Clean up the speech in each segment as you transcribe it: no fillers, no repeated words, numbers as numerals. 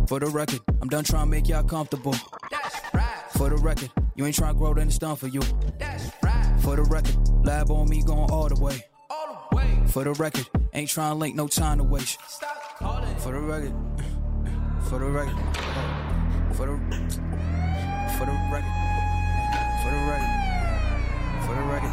For the record, I'm done trying to make y'all comfortable. That's right. For the record, you ain't trying to grow, then it's done for you. That's right. For the record, lab on me going all the way. All the way. For the record, ain't trying to link, no time to waste. Stop calling. For the record, for the record, for the record, for the record, for the record, for the record,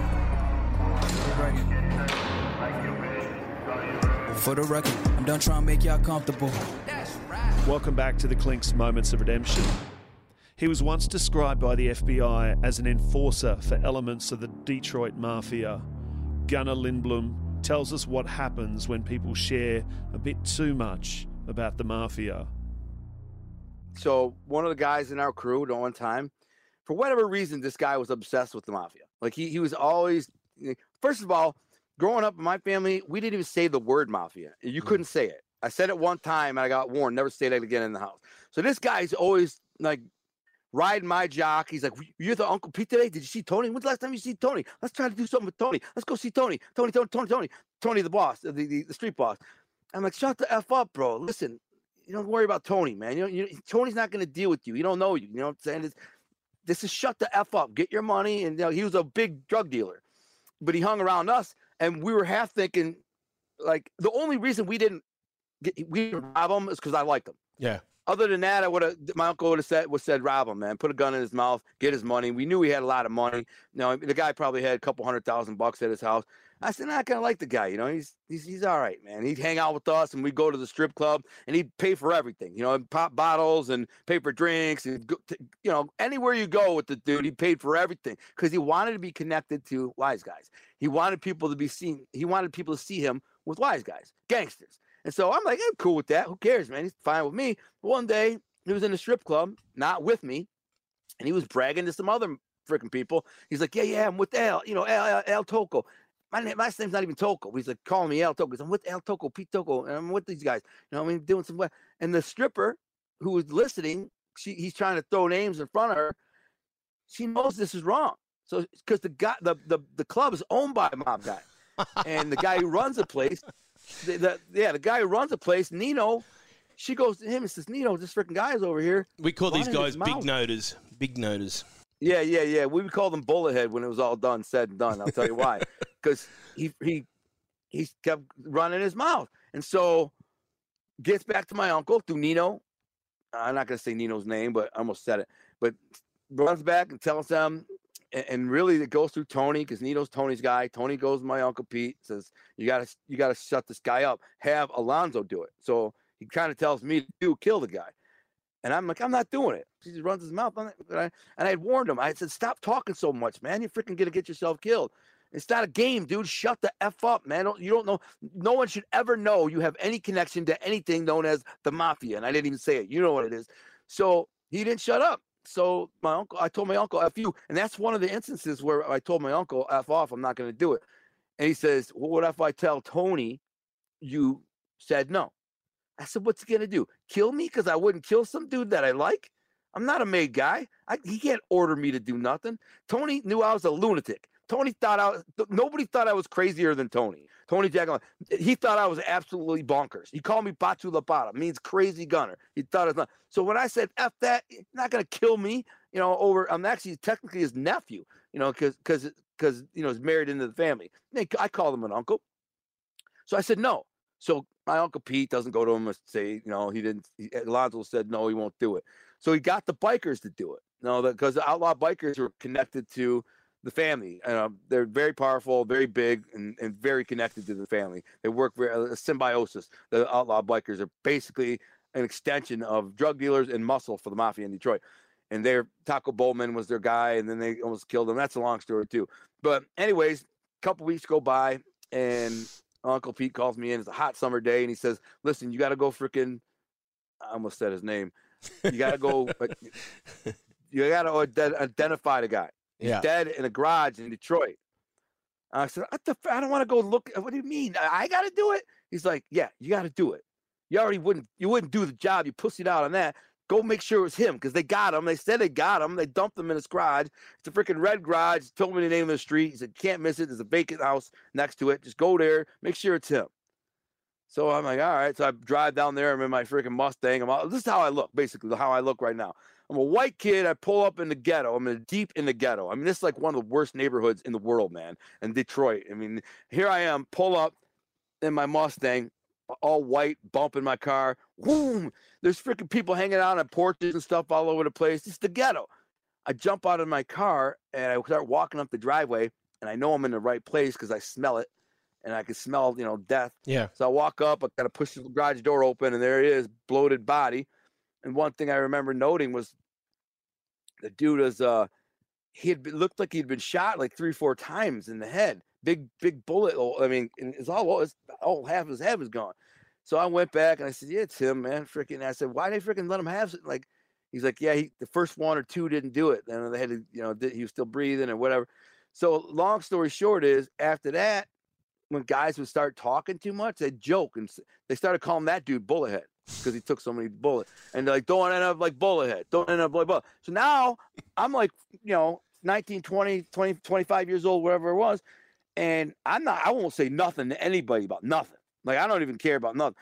for the record, I'm done trying to make y'all comfortable. That's right. Welcome back to the Clinks Moments of Redemption. He was once described by the FBI as an enforcer for elements of the Detroit Mafia. Gunnar Lindblom tells us what happens when people share a bit too much about the Mafia. So one of the guys in our crew at one time, for whatever reason, this guy was obsessed with the Mafia. Like he was always, first of all, growing up in my family, we didn't even say the word Mafia. You couldn't say it. I said it one time and I got warned, never say that again in the house. So this guy's always like riding my jock. He's like, you're the Uncle Pete today? Did you see Tony? When's the last time you see Tony? Let's try to do something with Tony. Let's go see Tony. Tony, the boss, the street boss. I'm like, shut the F up, bro. Listen, you don't worry about Tony, man. Tony's not going to deal with you. He don't know you. You know what I'm saying? This is shut the F up. Get your money. And he was a big drug dealer, but he hung around us. And we were half thinking, like, the only reason we didn't rob him is because I liked him. Yeah. Other than that, my uncle would have said, rob him, man. Put a gun in his mouth, get his money. We knew he had a lot of money. The guy probably had a couple $100,000 at his house. I said, I kind of like the guy. He's all right, man. He'd hang out with us, and we'd go to the strip club, and he'd pay for everything. Pop bottles and pay for drinks, and anywhere you go with the dude, he paid for everything because he wanted to be connected to wise guys. He wanted people to be seen. He wanted people to see him with wise guys, gangsters. And so I'm like, I'm cool with that. Who cares, man? He's fine with me. One day, he was in the strip club, not with me, and he was bragging to some other freaking people. He's like, yeah, I'm with Al, Al Toco. My last name's not even Toco. He's like calling me Al Toco. He's, I'm with Al Toco, Pete Toco, and I'm with these guys. Doing some. And the stripper who was listening, he's trying to throw names in front of her. She knows this is wrong. So because the club is owned by a mob guy, and the guy who runs the place. The guy who runs the place, Nino, she goes to him and says, Nino, this freaking guy is over here. We call these guys big noters. Big noters. Yeah. We would call them bullet head when it was all said and done. I'll tell you why. Because he kept running his mouth. And so gets back to my uncle through Nino. I'm not going to say Nino's name, but I almost said it. But runs back and tells them, and really it goes through Tony because Nino's Tony's guy. Tony goes to my Uncle Pete, says, you gotta shut this guy up. Have Alonzo do it. So he kind of tells me to kill the guy. And I'm like, I'm not doing it. He just runs his mouth. And I had warned him. I said, stop talking so much, man. You're freaking gonna get yourself killed. It's not a game, dude. Shut the F up, man. You don't know. No one should ever know you have any connection to anything known as the Mafia. And I didn't even say it. You know what it is. So he didn't shut up. So I told my uncle, F you. And that's one of the instances where I told my uncle, F off, I'm not going to do it. And he says, well, what if I tell Tony you said no? I said, what's he going to do? Kill me because I wouldn't kill some dude that I like? I'm not a made guy. He can't order me to do nothing. Tony knew I was a lunatic. Nobody thought I was crazier than Tony. Tony Jackson, he thought I was absolutely bonkers. He called me Batu La means crazy gunner. He thought it was not. So when I said F that, you're not going to kill me, I'm actually technically his nephew, because he's married into the family. I called him an uncle. So I said no. So my Uncle Pete doesn't go to him and say, he didn't. Alonzo said no, he won't do it. So he got the bikers to do it. Because the outlaw bikers were connected to the family. They're very powerful, very big, and very connected to the family. They work a symbiosis. The outlaw bikers are basically an extension of drug dealers and muscle for the Mafia in Detroit. And Taco Bowman was their guy, and then they almost killed him. That's a long story too. But anyways, a couple weeks go by, and Uncle Pete calls me in. It's a hot summer day, and he says, listen, you got to go freaking, I almost said his name. You got to go, you got to identify the guy. He's dead in a garage in Detroit. I said, I don't want to go look. What do you mean? I got to do it? He's like, yeah, you got to do it. You wouldn't do the job. You pussied out on that. Go make sure it was him because they got him. They said they got him. They dumped him in his garage. It's a freaking red garage. Told me the name of the street. He said, can't miss it. There's a vacant house next to it. Just go there. Make sure it's him. So I'm like, all right. So I drive down there. I'm in my freaking Mustang. This is how I look, basically, how I look right now. I'm a white kid. I pull up in the ghetto. I'm deep in the ghetto. I mean, this is like one of the worst neighborhoods in the world, man. In Detroit. I mean, here I am, pull up in my Mustang, all white, bumping my car. Boom! There's freaking people hanging out on porches and stuff all over the place. It's the ghetto. I jump out of my car and I start walking up the driveway, and I know I'm in the right place because I smell it, and I can smell, death. Yeah. So I walk up, I kind of push the garage door open, and there it is, bloated body. And one thing I remember noting was the dude was looked like he'd been shot like 3-4 times in the head. Big bullet. I mean, it's all half his head was gone. So I went back and I said, yeah, it's him, man. Freaking. I said, why they freaking let him have it? Like, he's like, yeah, the first 1 or 2 didn't do it. And they had to, he was still breathing or whatever. So long story short is, after that, when guys would start talking too much, they'd joke and they started calling that dude Bullethead because he took so many bullets. And they're like, don't end up like Bullethead. Don't end up like Bullet. So now I'm like, 19, 20, 25 years old, whatever it was. And I won't say nothing to anybody about nothing. Like, I don't even care about nothing.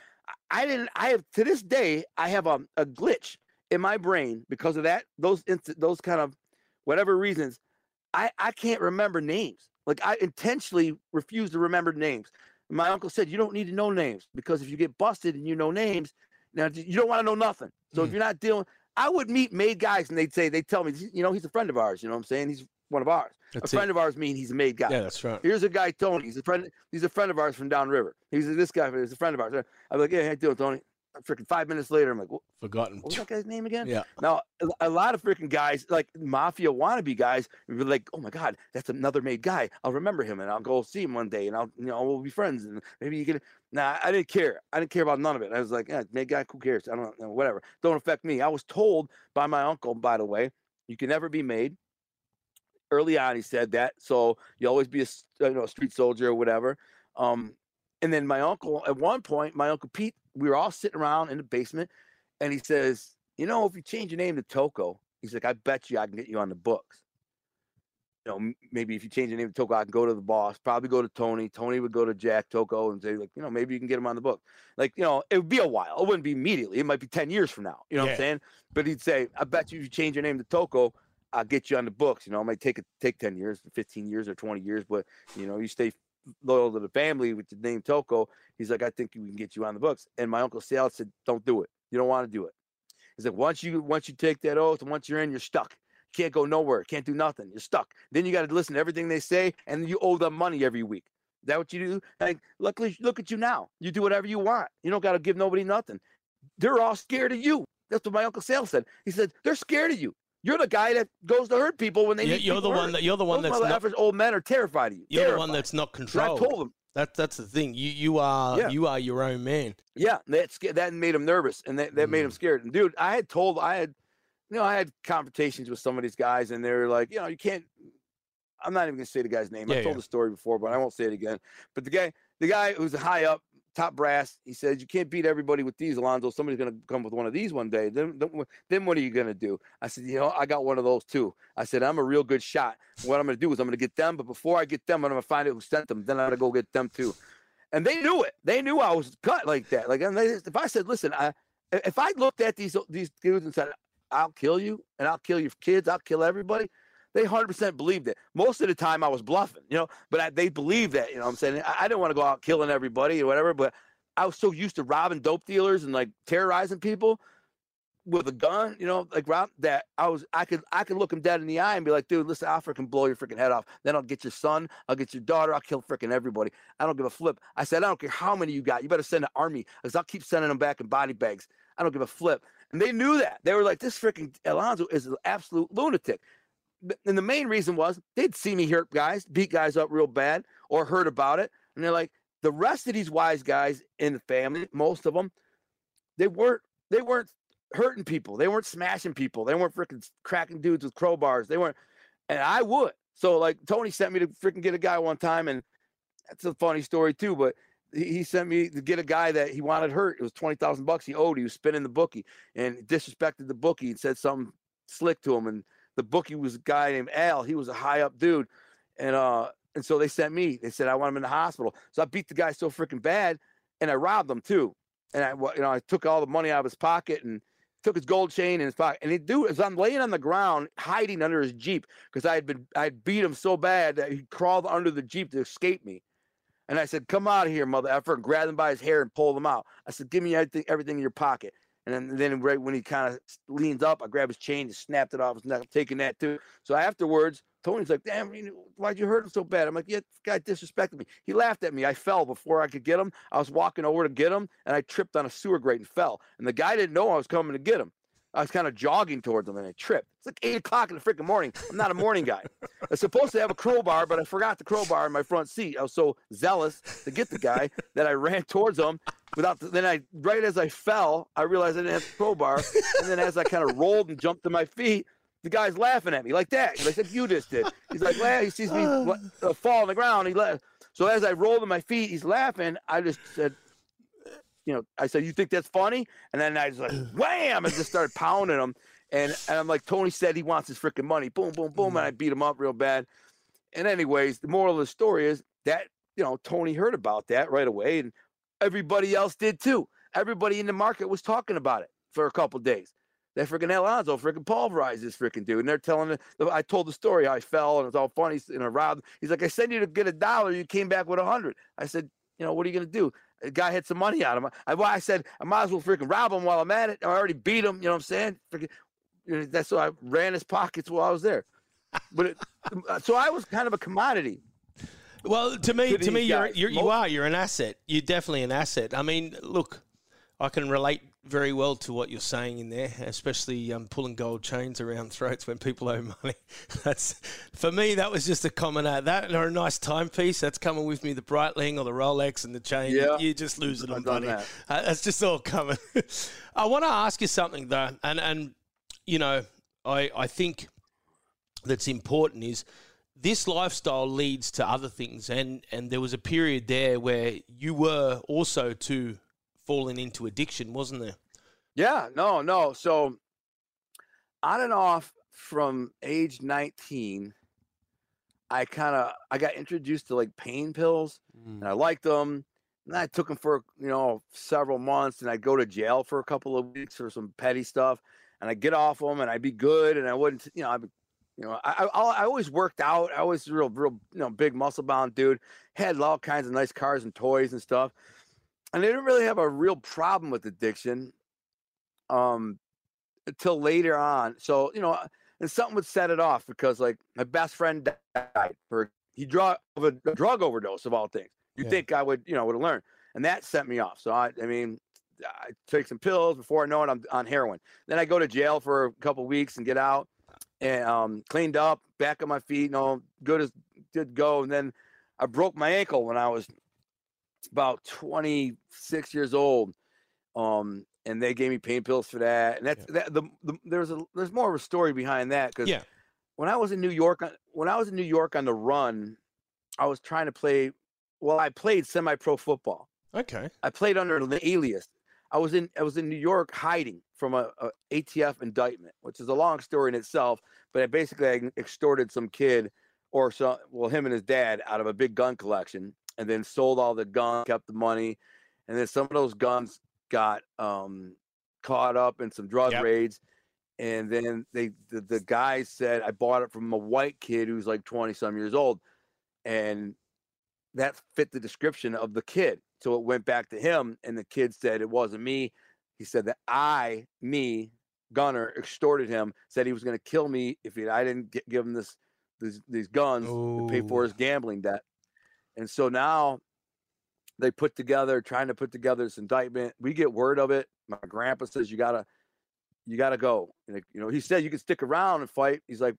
To this day, I have a glitch in my brain because of that, those kind of whatever reasons. I can't remember names. Like, I intentionally refuse to remember names. My uncle said, you don't need to know names because if you get busted and you know names, now you don't want to know nothing. So if you're not dealing, I would meet made guys and they'd tell me, he's a friend of ours. You know what I'm saying? He's one of ours. That's a friend of ours means he's a made guy. Yeah, that's right. Here's a guy, Tony. He's a friend of ours from downriver. He's a friend of ours. I'm like, yeah, how you doing, Tony? Freaking 5 minutes later, I'm like, Forgotten. What was that guy's name again? Yeah. Now, a lot of freaking guys, like mafia wannabe guys, were like, oh my God, that's another made guy. I'll remember him and I'll go see him one day and we'll be friends and maybe you can. Nah, I didn't care. I didn't care about none of it. I was like, yeah, made guy, who cares? I don't know, whatever. Don't affect me. I was told by my uncle, by the way, you can never be made. Early on, he said that. So you always be a street soldier or whatever. And then my uncle, at one point, my Uncle Pete, we were all sitting around in the basement, and he says, if you change your name to Toko, he's like, I bet you I can get you on the books. Maybe if you change your name to Toko, I can go to the boss, probably go to Tony. Tony would go to Jack Toko and say, like, maybe you can get him on the book. Like, it would be a while. It wouldn't be immediately. It might be 10 years from now. You know what I'm saying? But he'd say, I bet you if you change your name to Toko, I'll get you on the books. It might take 10 years, 15 years, or 20 years, but, you stay loyal to the family with the name Toko. He's like, I think we can get you on the books. And my Uncle Sal said, don't do it. You don't want to do it. He's like, once you take that oath and once you're in, you're stuck. You can't go nowhere. Can't do nothing. You're stuck. Then you got to listen to everything they say, and you owe them money every week. Is that what you do? Like, luckily, look at you now. You do whatever you want. You don't got to give nobody nothing. They're all scared of you. That's what my Uncle Sal said. He said, they're scared of you. You're the guy that goes to hurt people when they need You're the one Those that's not, old men are terrified of you. You're the one that's not controlled. I told them. That's the thing. You are your own man. Yeah, that made him nervous, and that made him scared. And dude, I had confrontations with some of these guys, and they were like, you can't. I'm not even gonna say the guy's name. I told the story before, but I won't say it again. But the guy who's high up, top brass, he said, you can't beat everybody with these, Alonzo. Somebody's going to come with one of these one day. Then what are you going to do? I said, I got one of those too. I said, I'm a real good shot. What I'm going to do is I'm going to get them. But before I get them, I'm going to find out who sent them. Then I'm going to go get them too. And they knew it. They knew I was cut like that. Like, if I said, listen, if I looked at these dudes and said, I'll kill you and I'll kill your kids, I'll kill everybody, they 100% believed it. Most of the time I was bluffing, but they believed that, what I'm saying? I didn't want to go out killing everybody or whatever, but I was so used to robbing dope dealers and like terrorizing people with a gun, like rob that I could look them dead in the eye and be like, dude, listen, I'll freaking blow your freaking head off. Then I'll get your son, I'll get your daughter, I'll kill freaking everybody. I don't give a flip. I said, I don't care how many you got. You better send an army because I'll keep sending them back in body bags. I don't give a flip. And they knew that. They were like, this freaking Alonzo is an absolute lunatic. And the main reason was they'd see me hurt guys, beat guys up real bad, or heard about it. And they're like, the rest of these wise guys in the family, most of them, they weren't hurting people. They weren't smashing people. They weren't freaking cracking dudes with crowbars. They weren't, and I would. So like Tony sent me to freaking get a guy one time, and that's a funny story too. But he sent me to get a guy that he wanted hurt. It was $20,000 he owed. He was spinning the bookie and disrespected the bookie and said something slick to him. And the bookie was a guy named Al. He was a high up dude. And so they sent me. They said, I want him in the hospital. So I beat the guy so freaking bad. and I robbed him too. And I took all the money out of his pocket and took his gold chain in his pocket. And the dude, as I'm laying on the ground, hiding under his Jeep, because I'd beat him so bad that he crawled under the Jeep to escape me. And I said, "Come out of here, mother effer," and grabbed him by his hair and pulled him out. I said, "Give me everything in your pocket." And then right when he kind of leans up, I grabbed his chain and snapped it off his neck. I'm taking that too. So afterwards, Tony's like, "Damn, why'd you hurt him so bad?" I'm like, "Yeah, this guy disrespected me." He laughed at me. I fell before I could get him. I was walking over to get him, and I tripped on a sewer grate and fell. And the guy didn't know I was coming to get him. I was kind of jogging towards him, and I tripped. It's like 8 o'clock in the freaking morning. I'm not a morning guy. I was supposed to have a crowbar, but I forgot the crowbar in my front seat. I was so zealous to get the guy that I ran towards him. Right as I fell, I realized I didn't have the crowbar. And then as I kind of rolled and jumped to my feet, the guy's laughing at me like that. He's like, "You just did." He's like, he sees me fall on the ground. He laughed. So as I rolled to my feet, he's laughing. I just said, I said, "You think that's funny?" And then I just like, wham, and just started pounding him. And I'm like, "Tony said he wants his freaking money." Boom, boom, boom. And I beat him up real bad. And anyways, the moral of the story is that, Tony heard about that right away. And everybody else did too. Everybody in the market was talking about it for a couple of days. That freaking Alonzo freaking pulverized this freaking dude. And they're telling I told the story how I fell and it was all funny and I robbed. He's like, "I sent you to get $1. You came back with 100. I said, "What are you going to do?" The guy had some money out of him. I said, "I might as well freaking rob him while I'm at it. I already beat him." You know what I'm saying? Freaking, that's why I ran his pockets while I was there. But so I was kind of a commodity. Well, to me, you're an asset. You're definitely an asset. I mean, look, I can relate very well to what you're saying in there, especially pulling gold chains around throats when people owe money. For me, that was just a common that or a nice timepiece. That's coming with me, the Breitling or the Rolex and the chain. Yeah. You just lose it on money. That's just all coming. I want to ask you something though, and I think that's important is this lifestyle leads to other things, and there was a period there where you were also too falling into addiction, wasn't there? Yeah, no. So on and off from age 19, I got introduced to like pain pills, and I liked them. And I took them for several months, and I'd go to jail for a couple of weeks for some petty stuff, and I'd get off them, and I'd be good, and I wouldn't, I always worked out. I was real, big muscle bound dude. Had all kinds of nice cars and toys and stuff. And I didn't really have a real problem with addiction until later on. So, and something would set it off because like my best friend died he died of a drug overdose of all things. You'd think I would have learned. And that set me off. So I take some pills. Before I know it, I'm on heroin. Then I go to jail for a couple of weeks and get out and cleaned up, back on my feet, good as good go. And then I broke my ankle when I was about 26 years old. And they gave me pain pills for that. And there's more of a story behind that. Cause when I was in New York on the run, I was trying to play. Well, I played semi-pro football. Okay. I played under an alias. I was in New York hiding from a ATF indictment, which is a long story in itself. But I extorted some kid him and his dad out of a big gun collection, and then sold all the guns, kept the money, and then some of those guns got caught up in some drug raids. And then the guys said I bought it from a white kid who's like 20-some years old, and that fit the description of the kid. So it went back to him, and the kid said it wasn't me. He said that Gunner, extorted him, said he was going to kill me if I didn't give him these guns to pay for his gambling debt. And so now they trying to put together this indictment. We get word of it. My grandpa says you gotta go. And he said you can stick around and fight. He's like,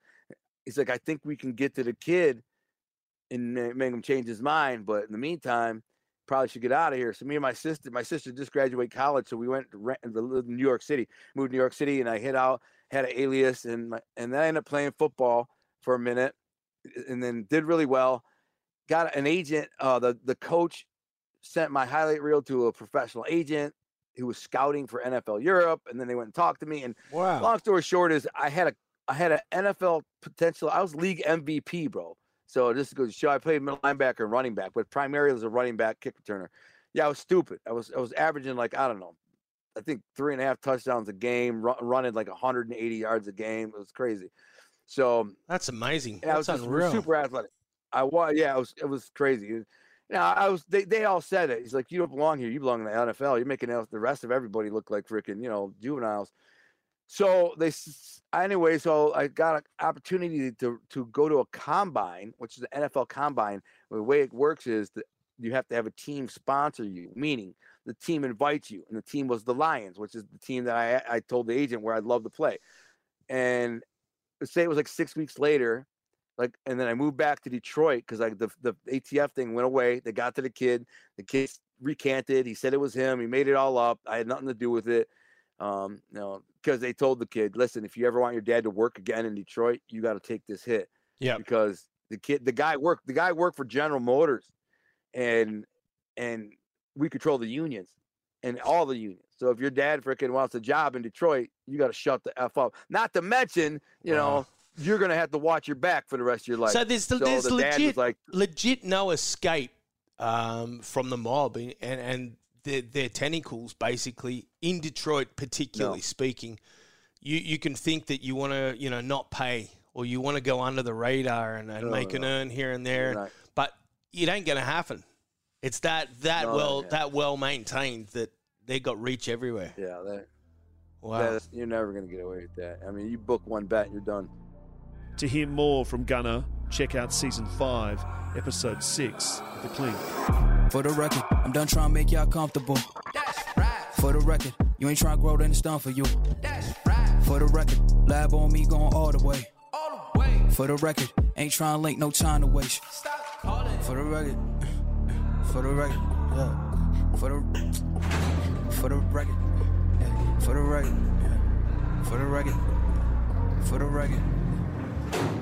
I think we can get to the kid and make him change his mind. But in the meantime, probably should get out of here. So me and my sister just graduated college. So we went to live in New York City, moved to New York City, and I had an alias, and then I ended up playing football for a minute, and then did really well. Got an agent. The coach sent my highlight reel to a professional agent who was scouting for NFL Europe, and then they went and talked to me. And long story short is I had an NFL potential. I was league MVP, bro. So just goes to show I played middle linebacker and running back, but primarily as a running back, kick returner. Yeah, I was stupid. I was averaging like, I don't know, I think 3.5 touchdowns a game, running like 180 yards a game. It was crazy. So that's amazing. That's unreal. Super athletic. I was, yeah, it was crazy. You know, they all said it. He's like, you don't belong here. You belong in the NFL. You're making the rest of everybody look like freaking, juveniles. So so I got an opportunity to go to a combine, which is the NFL combine. The way it works is that you have to have a team sponsor you, meaning the team invites you, and the team was the Lions, which is the team that I told the agent where I'd love to play. And say it was like 6 weeks later, and then I moved back to Detroit because the ATF thing went away. They got to the kid recanted. He said it was him. He made it all up. I had nothing to do with it. Because they told the kid, listen, if you ever want your dad to work again in Detroit, you got to take this hit. Yeah. Because the guy worked for General Motors, and we control the unions and all the unions. So if your dad freaking wants a job in Detroit, you got to shut the F up. Not to mention, you're going to have to watch your back for the rest of your life. So there's legit no escape from the mob and their tentacles, basically, in Detroit, particularly speaking. You can think that you want to, not pay, or you want to go under the radar and make an earn here and there, but it ain't going to happen. It's that well maintained that they got reach everywhere. Yeah, wow. You're never going to get away with that. I mean, you book one bet and you're done. To hear more from Gunner, check out Season 5, Episode 6, The Clink. For the record, I'm done trying to make y'all comfortable. That's right. For the record, you ain't trying to grow, then it's done for you. That's right. For the record, lab on me going all the way. All the way. For the record, ain't trying to link, no time to waste. Stop calling. For the record, yeah. For the record, yeah. For the record, yeah. For the record,